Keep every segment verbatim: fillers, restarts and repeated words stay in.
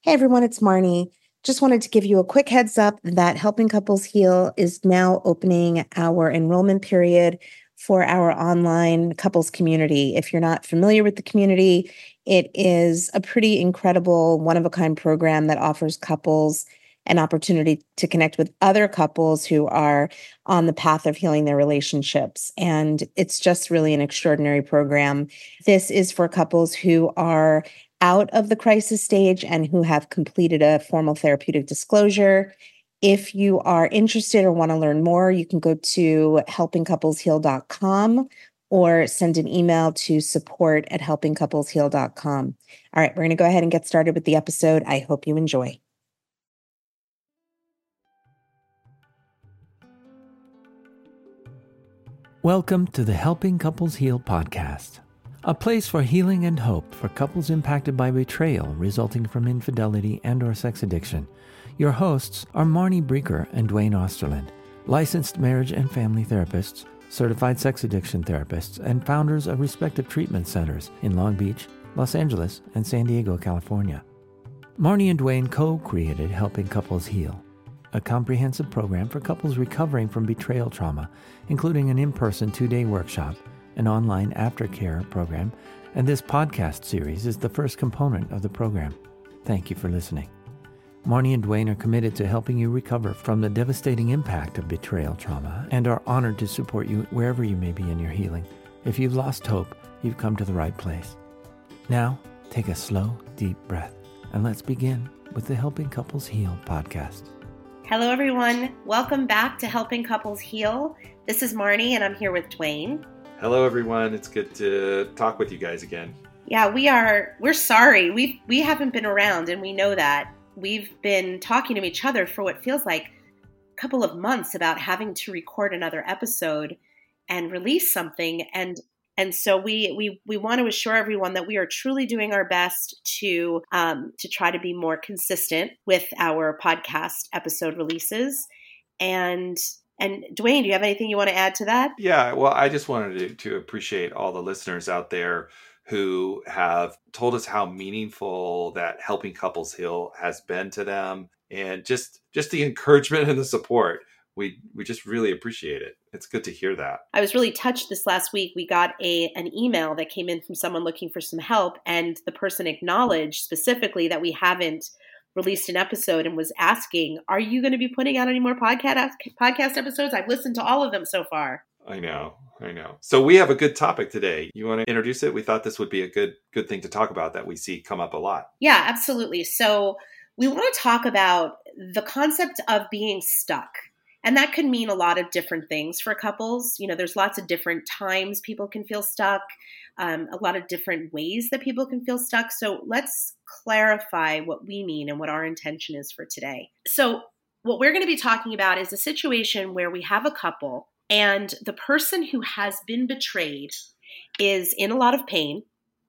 Hey everyone, it's Marnie. Just wanted to give you a quick heads up that Helping Couples Heal is now opening our enrollment period for our online couples community. If you're not familiar with the community, it is a pretty incredible, one-of-a-kind program that offers couples an opportunity to connect with other couples who are on the path of healing their relationships. And it's just really an extraordinary program. This is for couples who are out of the crisis stage and who have completed a formal therapeutic disclosure. If you are interested or want to learn more, you can go to helping couples heal dot com or send an email to support at helping couples heal dot com. All right, we're going to go ahead and get started with the episode. I hope you enjoy. Welcome to the Helping Couples Heal podcast, a place for healing and hope for couples impacted by betrayal resulting from infidelity and or sex addiction. Your hosts are Marnie Breeker and Dwayne Osterland, licensed marriage and family therapists, certified sex addiction therapists, and founders of respective treatment centers in Long Beach, Los Angeles, and San Diego, California. Marnie and Dwayne co-created Helping Couples Heal, a comprehensive program for couples recovering from betrayal trauma, including an in-person two-day workshop, an online aftercare program, and this podcast series is the first component of the program. Thank you for listening. Marnie and Dwayne are committed to helping you recover from the devastating impact of betrayal trauma and are honored to support you wherever you may be in your healing. If you've lost hope, you've come to the right place. Now, take a slow, deep breath, and let's begin with the Helping Couples Heal podcast. Hello, everyone. Welcome back to Helping Couples Heal. This is Marnie, and I'm here with Dwayne. Hello, everyone. It's good to talk with you guys again. Yeah, we are. We're sorry. We we haven't been around, and we know that. We've been talking to each other for what feels like a couple of months about having to record another episode and release something, and and so we we we want to assure everyone that we are truly doing our best to um, to try to be more consistent with our podcast episode releases. And and Dwayne, do you have anything you want to add to that? Yeah, well, I just wanted to, to appreciate all the listeners out there who have told us how meaningful that Helping Couples Heal has been to them, and just just the encouragement and the support. We we just really appreciate it. It's good to hear that. I was really touched this last week. We got a an email that came in from someone looking for some help, and the person acknowledged specifically that we haven't released an episode and was asking, are you going to be putting out any more podcast podcast episodes? I've listened to all of them so far. I know, I know. So we have a good topic today. You want to introduce it? We thought this would be a good good thing to talk about that we see come up a lot. Yeah, absolutely. So we want to talk about the concept of being stuck. And that could mean a lot of different things for couples. You know, there's lots of different times people can feel stuck, um, a lot of different ways that people can feel stuck. So let's clarify what we mean and what our intention is for today. So what we're going to be talking about is a situation where we have a couple and the person who has been betrayed is in a lot of pain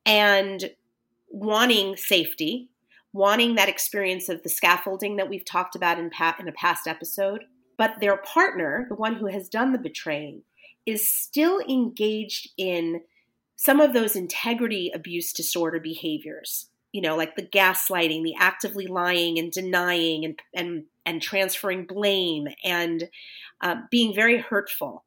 and wanting safety, wanting that experience of the scaffolding that we've talked about in, pa- in a past episode. But their partner, the one who has done the betraying, is still engaged in some of those integrity abuse disorder behaviors, you know, like the gaslighting, the actively lying and denying and and, and transferring blame and uh, being very hurtful.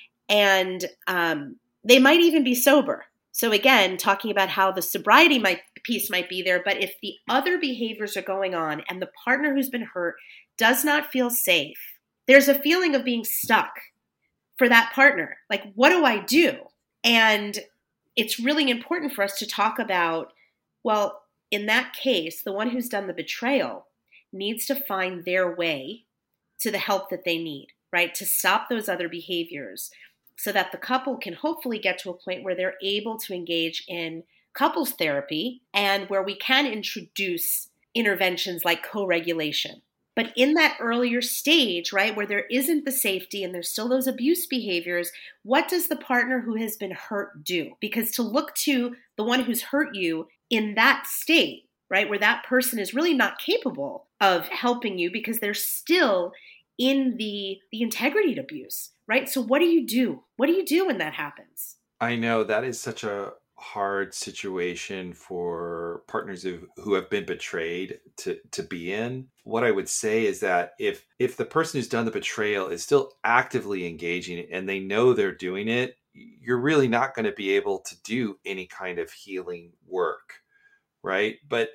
And um, they might even be sober. So again, talking about how the sobriety might, piece might be there, but if the other behaviors are going on and the partner who's been hurt does not feel safe, there's a feeling of being stuck for that partner. Like, what do I do? And it's really important for us to talk about, well, in that case, the one who's done the betrayal needs to find their way to the help that they need, right? To stop those other behaviors so that the couple can hopefully get to a point where they're able to engage in couples therapy and where we can introduce interventions like co-regulation. But in that earlier stage, right, where there isn't the safety and there's still those abuse behaviors, what does the partner who has been hurt do? Because to look to the one who's hurt you in that state, right, where that person is really not capable of helping you because they're still in the, the integrity abuse, right? So what do you do? What do you do when that happens? I know that is such a hard situation for partners who, who have been betrayed to, to be in. What I would say is that if if the person who's done the betrayal is still actively engaging and they know they're doing it, you're really not going to be able to do any kind of healing work, right? But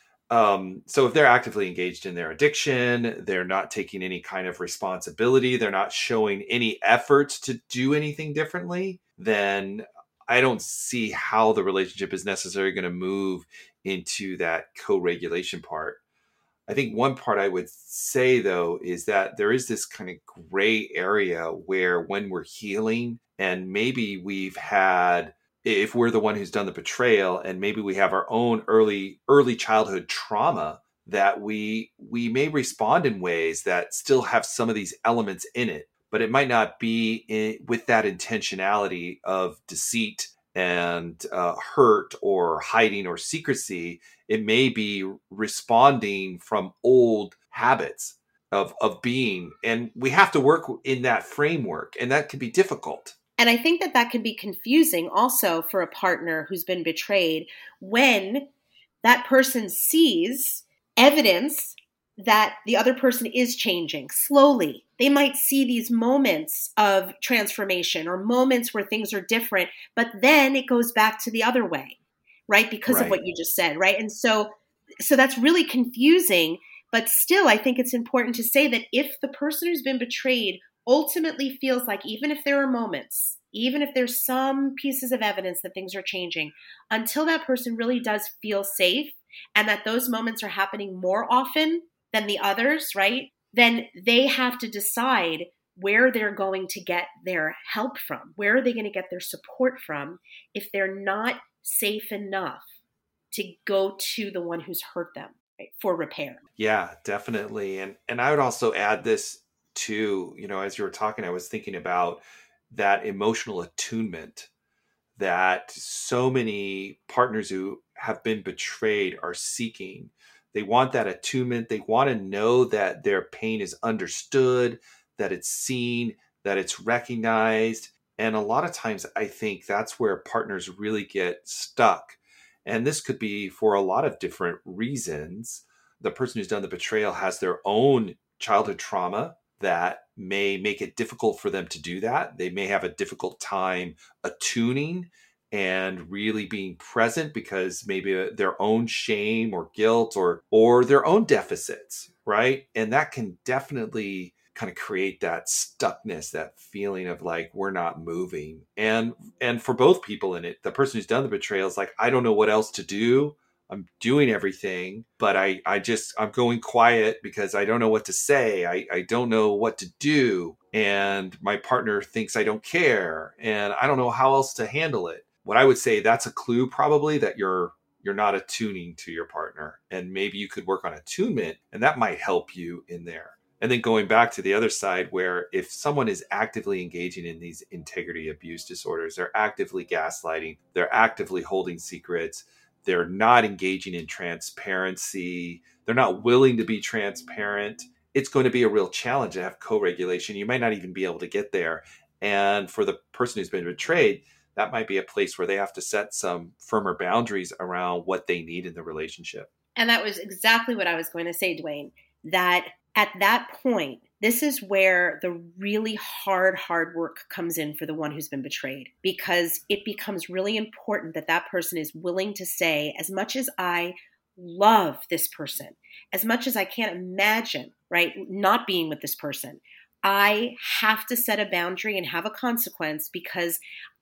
um, so if they're actively engaged in their addiction, they're not taking any kind of responsibility, they're not showing any efforts to do anything differently, then I don't see how the relationship is necessarily going to move into that co-regulation part. I think one part I would say, though, is that there is this kind of gray area where when we're healing and maybe we've had, if we're the one who's done the betrayal and maybe we have our own early, early childhood trauma, that we, we may respond in ways that still have some of these elements in it, but it might not be in, with that intentionality of deceit and uh, hurt or hiding or secrecy. It may be responding from old habits of, of being, and we have to work in that framework, and that can be difficult. And I think that that can be confusing also for a partner who's been betrayed when that person sees evidence that the other person is changing slowly. They might see these moments of transformation or moments where things are different, but then it goes back to the other way, right? Because Right. of what you just said, right? And so, so that's really confusing, but still, I think it's important to say that if the person who's been betrayed ultimately feels like, even if there are moments, even if there's some pieces of evidence that things are changing, until that person really does feel safe and that those moments are happening more often than the others, right? Then they have to decide where they're going to get their help from. Where are they going to get their support from if they're not safe enough to go to the one who's hurt them, right, for repair? Yeah, definitely. And and I would also add this too, you know, as you were talking, I was thinking about that emotional attunement that so many partners who have been betrayed are seeking. They want that attunement. They want to know that their pain is understood, that it's seen, that it's recognized. And a lot of times I think that's where partners really get stuck. And this could be for a lot of different reasons. The person who's done the betrayal has their own childhood trauma that may make it difficult for them to do that. They may have a difficult time attuning and really being present because maybe their own shame or guilt or or their own deficits, right? And that can definitely kind of create that stuckness, that feeling of like we're not moving. And and for both people in it, the person who's done the betrayal is like, I don't know what else to do. I'm doing everything, but I, I just, I'm going quiet because I don't know what to say. I, I don't know what to do. And my partner thinks I don't care. And I don't know how else to handle it. What I would say, that's a clue probably that you're, you're not attuning to your partner. And maybe you could work on attunement and that might help you in there. And then going back to the other side, where if someone is actively engaging in these integrity abuse disorders, they're actively gaslighting, they're actively holding secrets, they're not engaging in transparency, they're not willing to be transparent, it's going to be a real challenge to have co-regulation. You might not even be able to get there. And for the person who's been betrayed, that might be a place where they have to set some firmer boundaries around what they need in the relationship. And that was exactly what I was going to say, Dwayne, that at that point, this is where the really hard, hard work comes in for the one who's been betrayed, because it becomes really important that that person is willing to say, as much as I love this person, as much as I can't imagine, right, not being with this person, I have to set a boundary and have a consequence because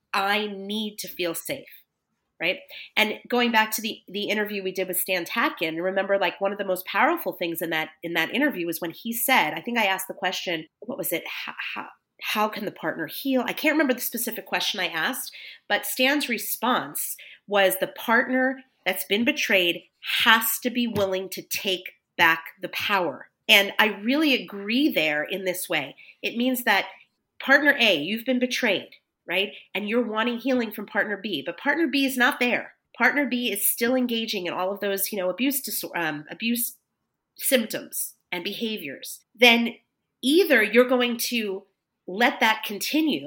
I need to feel safe. Right. And going back to the, the interview we did with Stan Tatkin, remember, like, one of the most powerful things in that in that interview was when he said, I think I asked the question, what was it? How, how, how can the partner heal? I can't remember the specific question I asked, but Stan's response was the partner that's been betrayed has to be willing to take back the power. And I really agree there in this way. It means that partner A, you've been betrayed, right? And you're wanting healing from partner B, but partner B is not there. Partner B is still engaging in all of those, you know, abuse dis- um, abuse symptoms and behaviors. Then either you're going to let that continue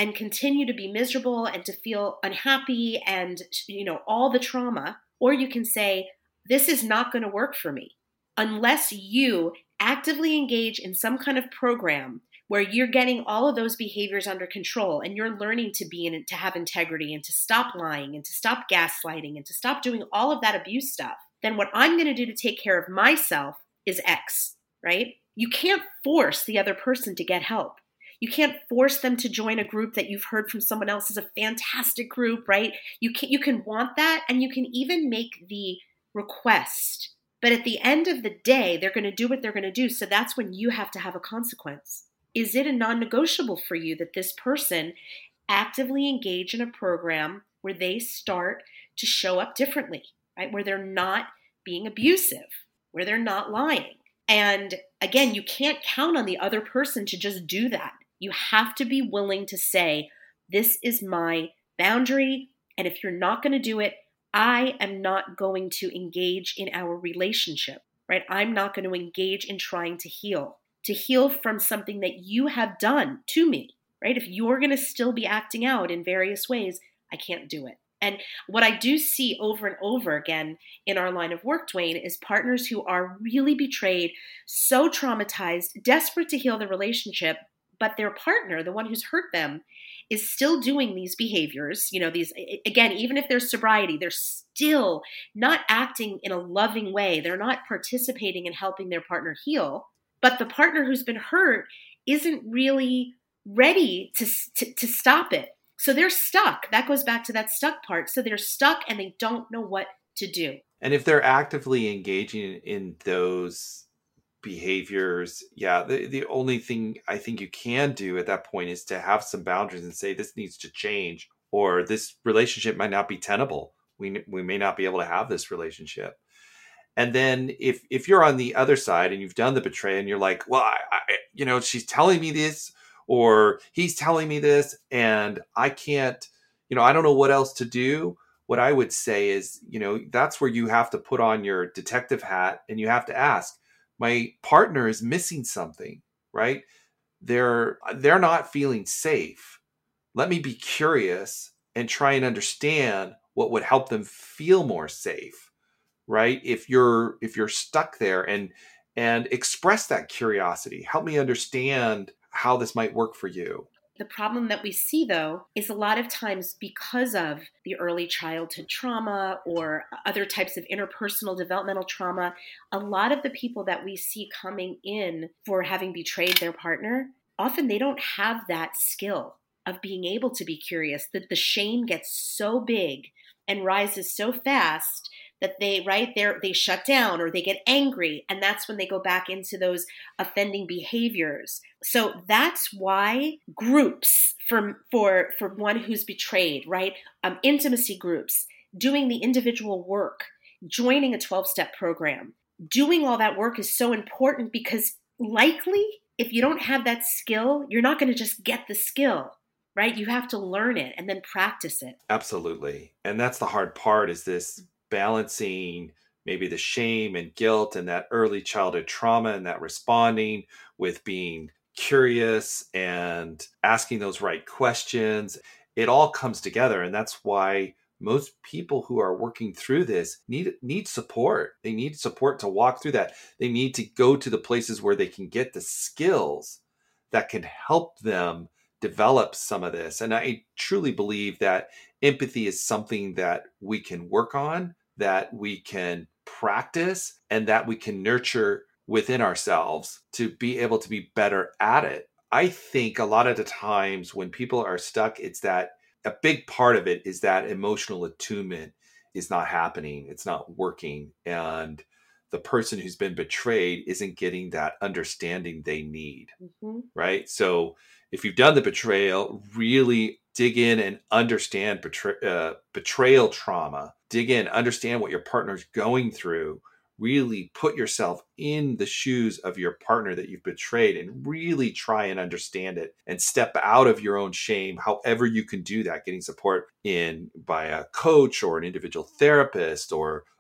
and continue to be miserable and to feel unhappy and, you know, all the trauma. Or you can say, this is not going to work for me unless you actively engage in some kind of program where you're getting all of those behaviors under control and you're learning to be in it, to have integrity and to stop lying and to stop gaslighting and to stop doing all of that abuse stuff. Then what I'm going to do to take care of myself is X, right? You can't force the other person to get help. You can't force them to join a group that you've heard from someone else is a fantastic group, right? You can, you can want that, and you can even make the request. But at the end of the day, they're going to do what they're going to do. So that's when you have to have a consequence. Is it a non-negotiable for you that this person actively engage in a program where they start to show up differently, right? Where they're not being abusive, where they're not lying. And again, you can't count on the other person to just do that. You have to be willing to say, this is my boundary. And if you're not going to do it, I am not going to engage in our relationship, right? I'm not going to engage in trying to heal, to heal from something that you have done to me, right? If you're going to still be acting out in various ways, I can't do it. And what I do see over and over again in our line of work, Dwayne, is partners who are really betrayed, so traumatized, desperate to heal the relationship, but their partner, the one who's hurt them, is still doing these behaviors. You know, these, again, even if there's sobriety, they're still not acting in a loving way. They're not participating in helping their partner heal. But the partner who's been hurt isn't really ready to, to, to stop it. So they're stuck. That goes back to that stuck part. So they're stuck and they don't know what to do. And if they're actively engaging in those behaviors, yeah, the, the only thing I think you can do at that point is to have some boundaries and say, this needs to change, or this relationship might not be tenable. We, we may not be able to have this relationship. And then if, if you're on the other side and you've done the betrayal and you're like, well, I, I, you know, she's telling me this, or he's telling me this, and I can't, you know, I don't know what else to do. What I would say is, you know, that's where you have to put on your detective hat and you have to ask, my partner is missing something, right? They're, they're not feeling safe. Let me be curious and try and understand what would help them feel more safe, right? If you're, if you're stuck there, and, and express that curiosity, help me understand how this might work for you. The problem that we see, though, is a lot of times because of the early childhood trauma or other types of interpersonal developmental trauma, a lot of the people that we see coming in for having betrayed their partner, often they don't have that skill of being able to be curious, that the shame gets so big and rises so fast that they, right there, they shut down or they get angry. And that's when they go back into those offending behaviors. So that's why groups for, for, for one who's betrayed, right? Um, intimacy groups, doing the individual work, joining a twelve-step program, doing all that work is so important, because likely if you don't have that skill, you're not going to just get the skill, right? You have to learn it and then practice it. Absolutely. And that's the hard part, is this balancing maybe the shame and guilt and that early childhood trauma and that responding with being curious and asking those right questions. It all comes together. And that's why most people who are working through this need, need support. They need support to walk through that. They need to go to the places where they can get the skills that can help them develop some of this. And I truly believe that empathy is something that we can work on, that we can practice, and that we can nurture within ourselves to be able to be better at it. I think a lot of the times when people are stuck, it's that a big part of it is that emotional attunement is not happening. It's not working. And the person who's been betrayed isn't getting that understanding they need, mm-hmm. right? So if you've done the betrayal, really dig in and understand betray, uh, betrayal trauma. Dig in, understand what your partner's going through. Really put yourself in the shoes of your partner that you've betrayed and really try and understand it and step out of your own shame, however you can do that, getting support in by a coach or an individual therapist or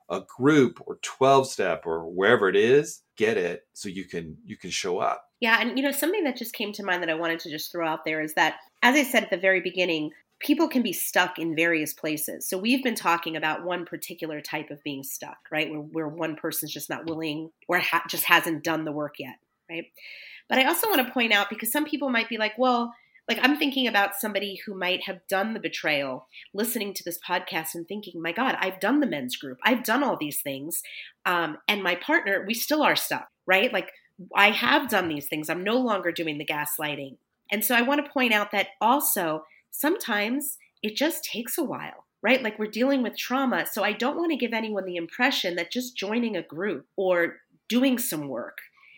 a group or twelve step or wherever it is, get it so you can you can show up. Yeah. And, you know, something that just came to mind that I wanted to just throw out there is that, as I said at the very beginning, people can be stuck in various places. So we've been talking about one particular type of being stuck, right? Where, where one person's just not willing or ha- just hasn't done the work yet, right? But I also want to point out, because some people might be like, well, like I'm thinking about somebody who might have done the betrayal, listening to this podcast and thinking, my God, I've done the men's group. I've done all these things. Um, and my partner, we still are stuck, right? Like I have done these things. I'm no longer doing the gaslighting. And so I want to point out that also sometimes it just takes a while, right? Like we're dealing with trauma. So I don't want to give anyone the impression that just joining a group or doing some work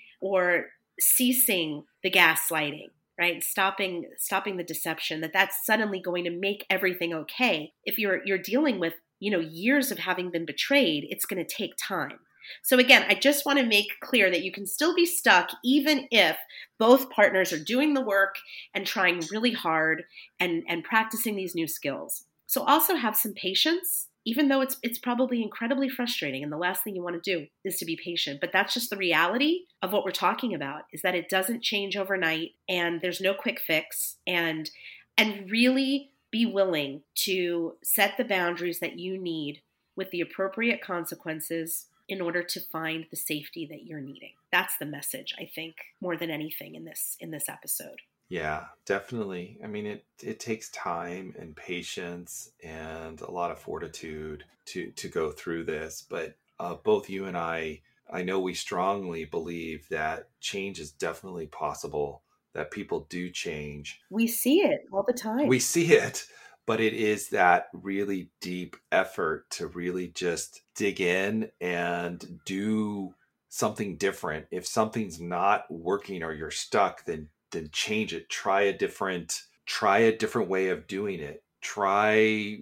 or ceasing the gaslighting, right? Stopping, stopping the deception, that that's suddenly going to make everything okay. If you're, you're dealing with, you know, years of having been betrayed, it's going to take time. So again, I just want to make clear that you can still be stuck even if both partners are doing the work and trying really hard and, and practicing these new skills. So also have some patience, even though it's it's probably incredibly frustrating. And the last thing you want to do is to be patient. But that's just the reality of what we're talking about, is that it doesn't change overnight and there's no quick fix. And and really be willing to set the boundaries that you need with the appropriate consequences in order to find the safety that you're needing. That's the message, I think, more than anything in this in this episode. Yeah, definitely. I mean, it it takes time and patience and a lot of fortitude to to go through this. But uh, both you and I, I know we strongly believe that change is definitely possible, that people do change. We see it all the time. We see it. But it is that really deep effort to really just dig in and do something different. If something's not working or you're stuck, then then change it. Try a different, try a different way of doing it. Try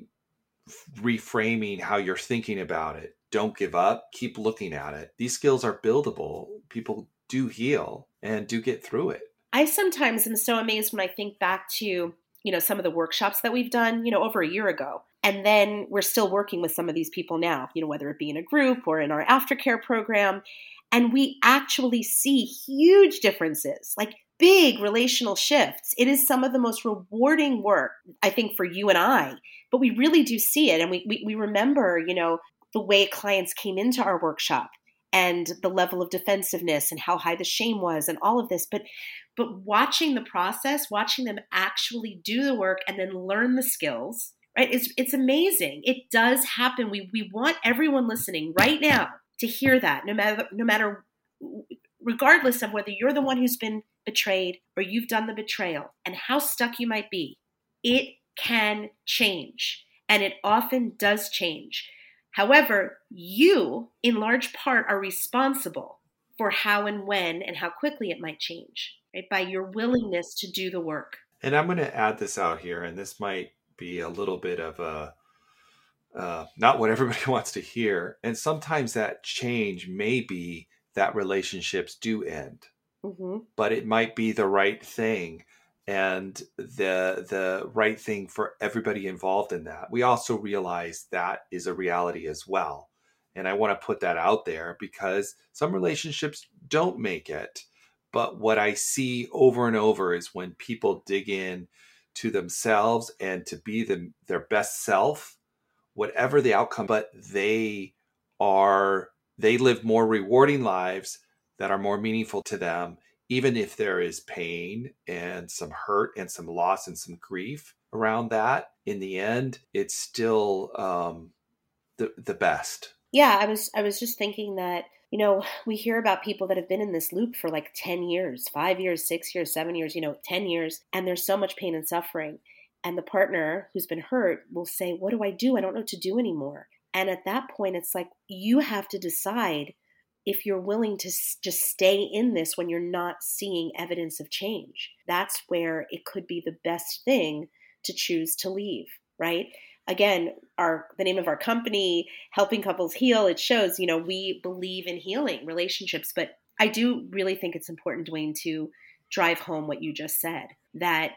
reframing how you're thinking about it. Don't give up. Keep looking at it. These skills are buildable. People do heal and do get through it. I sometimes am so amazed when I think back to, you know, some of the workshops that we've done, you know, over a year ago. And then we're still working with some of these people now, you know, whether it be in a group or in our aftercare program. And we actually see huge differences, like big relational shifts. It is some of the most rewarding work, I think, for you and I, but we really do see it. And we, we, we remember, you know, the way clients came into our workshop and the level of defensiveness and how high the shame was and all of this. But but watching the process, watching them actually do the work and then learn the skills, right? It's it's amazing. It does happen. We we want everyone listening right now to hear that, no matter no matter regardless of whether you're the one who's been betrayed or you've done the betrayal and how stuck you might be, it can change. And it often does change. However, you, in large part, are responsible for how and when and how quickly it might change, right? By your willingness to do the work. And I'm going to add this out here, and this might be a little bit of a, uh, not what everybody wants to hear. And sometimes that change may be that relationships do end, mm-hmm. but it might be the right thing. And the the right thing for everybody involved in that. We also realize that is a reality as well. And I want to put that out there because some relationships don't make it. But what I see over and over is when people dig in to themselves and to be the, their best self, whatever the outcome, but they are, they live more rewarding lives that are more meaningful to them. Even if there is pain and some hurt and some loss and some grief around that, in the end, it's still um, the the best. Yeah, I was I was just thinking that, you know, we hear about people that have been in this loop for like ten years, five years, six years, seven years, you know, ten years, and there's so much pain and suffering. And the partner who's been hurt will say, what do I do? I don't know what to do anymore. And at that point, it's like you have to decide if you're willing to just stay in this when you're not seeing evidence of change. That's where it could be the best thing to choose to leave, right? Again, our the name of our company, Helping Couples Heal, it shows, you know, we believe in healing relationships. But I do really think it's important, Dwayne, to drive home what you just said, that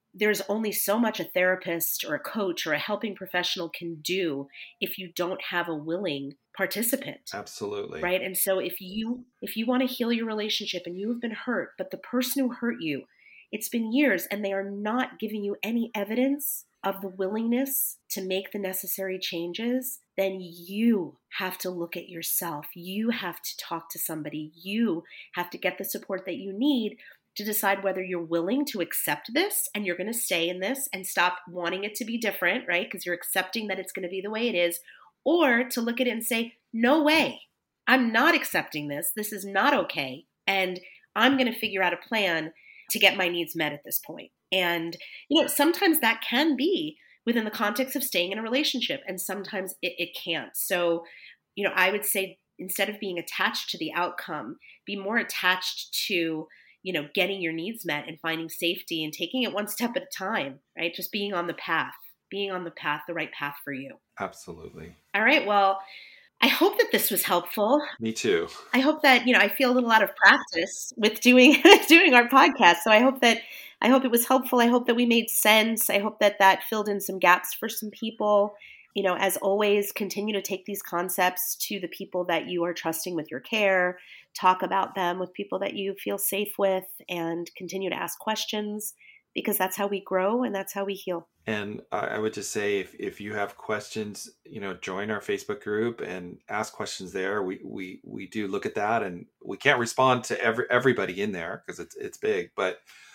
there's only so much a therapist or a coach or a helping professional can do if you don't have a willing participant. Absolutely. Right. And so if you if you want to heal your relationship and you have been hurt, but the person who hurt you, it's been years and they are not giving you any evidence of the willingness to make the necessary changes, then you have to look at yourself. You have to talk to somebody. You have to get the support that you need to decide whether you're willing to accept this and you're going to stay in this and stop wanting it to be different, right? Because you're accepting that it's going to be the way it is, or to look at it and say, no way, I'm not accepting this. This is not okay. And I'm going to figure out a plan to get my needs met at this point. And, you know, sometimes that can be within the context of staying in a relationship, and sometimes it, it can't. So, you know, I would say instead of being attached to the outcome, be more attached to, you know, getting your needs met and finding safety and taking it one step at a time, right? Just being on the path, being on the path, the right path for you. Absolutely. All right. Well, I hope that this was helpful. Me too. I hope that, you know, I feel a little out of practice with doing doing our podcast. So I hope that I hope it was helpful. I hope that we made sense. I hope that that filled in some gaps for some people. You know, as always, continue to take these concepts to the people that you are trusting with your care. Talk about them with people that you feel safe with, and continue to ask questions, because that's how we grow and that's how we heal. And I would just say, if, if you have questions, you know, join our Facebook group and ask questions there. We we we do look at that, and we can't respond to every everybody in there because it's it's big, but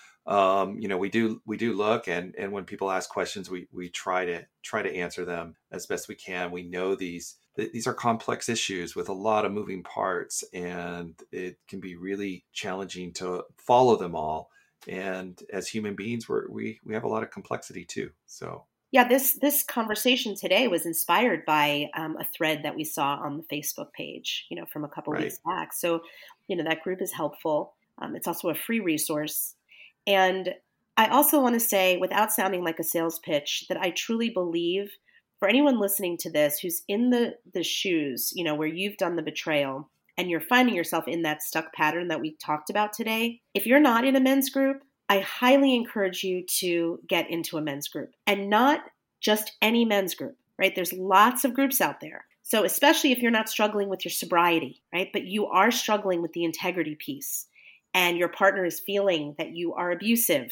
um, you know, we do we do look, and and when people ask questions, we we try to try to answer them as best we can. We know these these are complex issues with a lot of moving parts, and it can be really challenging to follow them all. And as human beings, we're, we we have a lot of complexity too. So yeah, this this conversation today was inspired by um, a thread that we saw on the Facebook page, you know, from a couple right. weeks back. So, you know, that group is helpful. Um, it's also a free resource. And I also want to say, without sounding like a sales pitch, that I truly believe for anyone listening to this who's in the the shoes, you know, where you've done the betrayal, and you're finding yourself in that stuck pattern that we talked about today, if you're not in a men's group, I highly encourage you to get into a men's group, and not just any men's group, right? There's lots of groups out there. So especially if you're not struggling with your sobriety, right? But you are struggling with the integrity piece, and your partner is feeling that you are abusive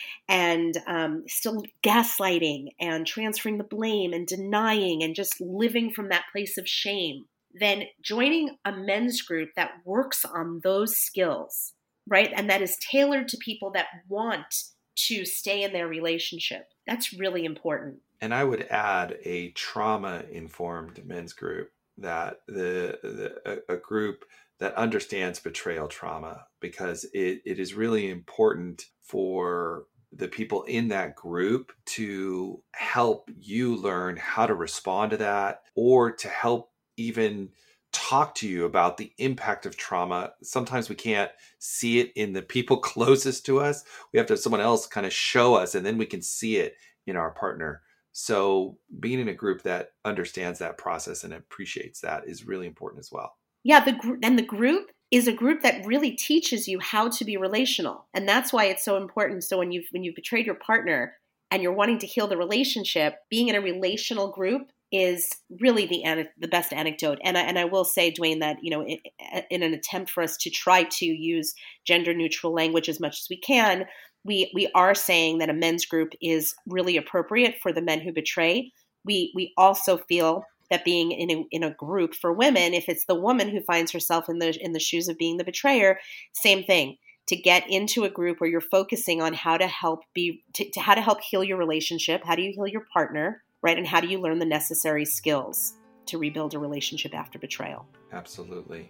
and um, still gaslighting and transferring the blame and denying and just living from that place of shame, then joining a men's group that works on those skills, right? And that is tailored to people that want to stay in their relationship. That's really important. And I would add a trauma-informed men's group, that the, the a, a group that understands betrayal trauma, because it, it is really important for the people in that group to help you learn how to respond to that, or to help even talk to you about the impact of trauma. Sometimes we can't see it in the people closest to us. We have to have someone else kind of show us, and then we can see it in our partner. So being in a group that understands that process and appreciates that is really important as well. Yeah, the gr- and the group is a group that really teaches you how to be relational. And that's why it's so important. So when you've, when you've betrayed your partner and you're wanting to heal the relationship, being in a relational group is really the the best anecdote. And I, and I will say, Dwayne, that, you know, in, in an attempt for us to try to use gender neutral language as much as we can, we we are saying that a men's group is really appropriate for the men who betray. We we also feel that being in a, in a group for women, if it's the woman who finds herself in the in the shoes of being the betrayer, same thing. To get into a group where you're focusing on how to help be to, to how to help heal your relationship, how do you heal your partner, right? And how do you learn the necessary skills to rebuild a relationship after betrayal? Absolutely.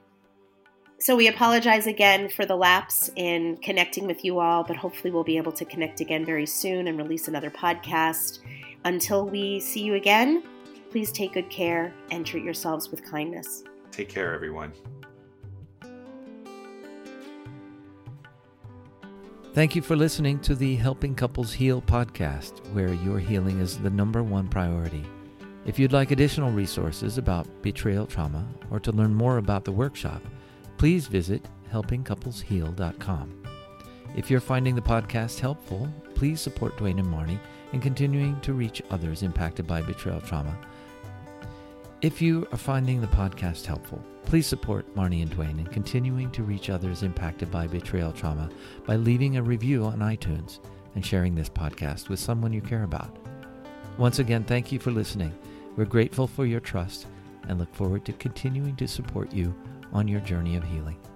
So we apologize again for the lapse in connecting with you all, but hopefully we'll be able to connect again very soon and release another podcast. Until we see you again, please take good care and treat yourselves with kindness. Take care, everyone. Thank you for listening to the Helping Couples Heal podcast, where your healing is the number one priority. If you'd like additional resources about betrayal trauma, or to learn more about the workshop, please visit helping couples heal dot com. If you're finding the podcast helpful, please support Dwayne and Marnie in continuing to reach others impacted by betrayal trauma. If you are finding the podcast helpful, please support Marnie and Dwayne in continuing to reach others impacted by betrayal trauma by leaving a review on iTunes and sharing this podcast with someone you care about. Once again, thank you for listening. We're grateful for your trust and look forward to continuing to support you on your journey of healing.